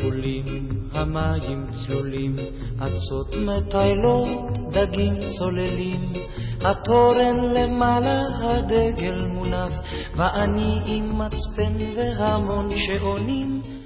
כחולים, המים צלולים, עצות מטיילות, דגים צוללים, התורן למעלה הדגל מונף, ואני עם מצפן והמון שעונים,